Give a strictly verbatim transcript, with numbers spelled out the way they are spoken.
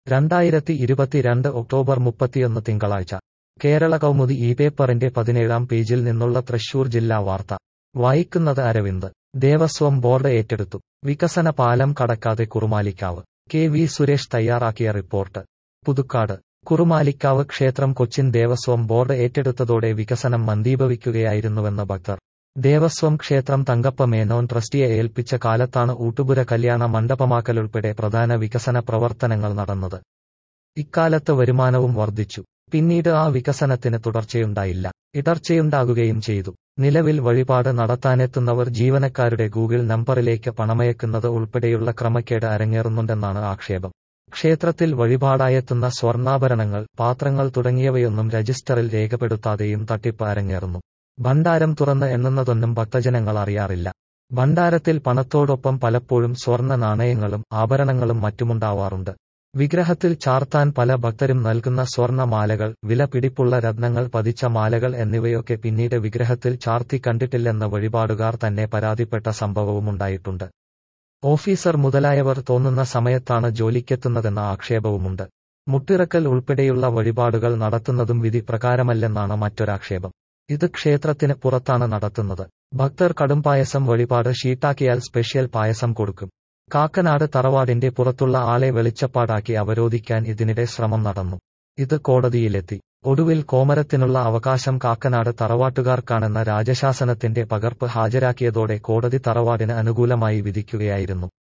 രണ്ടായിരത്തി ഇരുപത്തിരണ്ട് ഒക്ടോബർ മുപ്പത്തിയൊന്ന് തിങ്കളാഴ്ച കേരള കൗമുദി ഈ പേപ്പറിന്റെ പതിനേഴാം പേജിൽ നിന്നുള്ള തൃശൂർ ജില്ലാ വാർത്ത വായിക്കുന്നത് അരവിന്ദ്. ദേവസ്വം ബോർഡ് ഏറ്റെടുത്തു. വികസന പാലം കടക്കാതെ കുറുമാലിക്കാവ്. കെ വി സുരേഷ് തയ്യാറാക്കിയ റിപ്പോർട്ട്. പുതുക്കാട്. കുറുമാലിക്കാവ് ക്ഷേത്രം കൊച്ചിൻ ദേവസ്വം ബോർഡ് ഏറ്റെടുത്തതോടെ വികസനം മന്ദീഭവിക്കുകയായിരുന്നുവെന്ന് ഭക്തർ. ദേവസ്വം ക്ഷേത്രം തങ്കപ്പ മേനോൻ ട്രസ്റ്റിയെ ഏൽപ്പിച്ച കാലത്താണ് ഊട്ടുപുര കല്യാണ മണ്ഡപമാക്കലുൾപ്പെടെ പ്രധാന വികസന പ്രവർത്തനങ്ങൾ നടന്നത്. ഇക്കാലത്ത് വരുമാനവും വർദ്ധിച്ചു. പിന്നീട് ആ വികസനത്തിന് തുടർച്ചയുണ്ടായില്ല, ഇടർച്ചയുണ്ടാകുകയും ചെയ്തു. നിലവിൽ വഴിപാട് നടത്താനെത്തുന്നവർ ജീവനക്കാരുടെ ഗൂഗിൾ നമ്പറിലേക്ക് പണമയക്കുന്നത് ഉൾപ്പെടെയുള്ള ക്രമക്കേട് അരങ്ങേറുന്നുണ്ടെന്നാണ് ആക്ഷേപം. ക്ഷേത്രത്തിൽ വഴിപാടായെത്തുന്ന സ്വർണ്ണാഭരണങ്ങൾ, പാത്രങ്ങൾ തുടങ്ങിയവയൊന്നും രജിസ്റ്ററിൽ രേഖപ്പെടുത്താതെയും തട്ടിപ്പ് അരങ്ങേറുന്നു. ഭണ്ഡാരം തുറന്ന് എണ്ണുന്നതൊന്നും ഭക്തജനങ്ങൾ അറിയാറില്ല. ഭണ്ഡാരത്തിൽ പണത്തോടൊപ്പം പലപ്പോഴും സ്വർണ്ണ നാണയങ്ങളും ആഭരണങ്ങളും മറ്റുമുണ്ടാവാറുണ്ട്. വിഗ്രഹത്തിൽ ചാർത്താൻ പല ഭക്തരും നൽകുന്ന സ്വർണ്ണ മാലകൾ, വില പിടിപ്പുള്ള രത്നങ്ങൾ പതിച്ച മാലകൾ എന്നിവയൊക്കെ പിന്നീട് വിഗ്രഹത്തിൽ ചാർത്തി കണ്ടിട്ടില്ലെന്ന് വഴിപാടുകാർ തന്നെ പരാതിപ്പെട്ട സംഭവവുമുണ്ടായിട്ടുണ്ട്. ഓഫീസർ മുതലായവർ തോന്നുന്ന സമയത്താണ് ജോലിക്കെത്തുന്നതെന്ന ആക്ഷേപവുമുണ്ട്. മുട്ടിറക്കൽ ഉൾപ്പെടെയുള്ള വഴിപാടുകൾ നടത്തുന്നതും വിധി പ്രകാരമല്ലെന്നാണ് മറ്റൊരാക്ഷേപം. ഇത് ക്ഷേത്രത്തിന് പുറത്താണ് നടത്തുന്നത്. ഭക്തർ കടുംപായസം വഴിപാട് ഷീട്ടാക്കിയാൽ സ്പെഷ്യൽ പായസം കൊടുക്കും. കാക്കനാട് തറവാടിന്റെ പുറത്തുള്ള ആളെ വെളിച്ചപ്പാടാക്കി അവരോധിക്കാൻ ഇതിനിടെ ശ്രമം നടന്നു. ഇത് കോടതിയിലെത്തി. ഒടുവിൽ കോമരത്തിനുള്ള അവകാശം കാക്കനാട് തറവാട്ടുകാർക്കാണെന്ന രാജശാസനത്തിന്റെ പകർപ്പ് ഹാജരാക്കിയതോടെ കോടതി തറവാടിന് അനുകൂലമായി വിധിക്കുകയായിരുന്നു.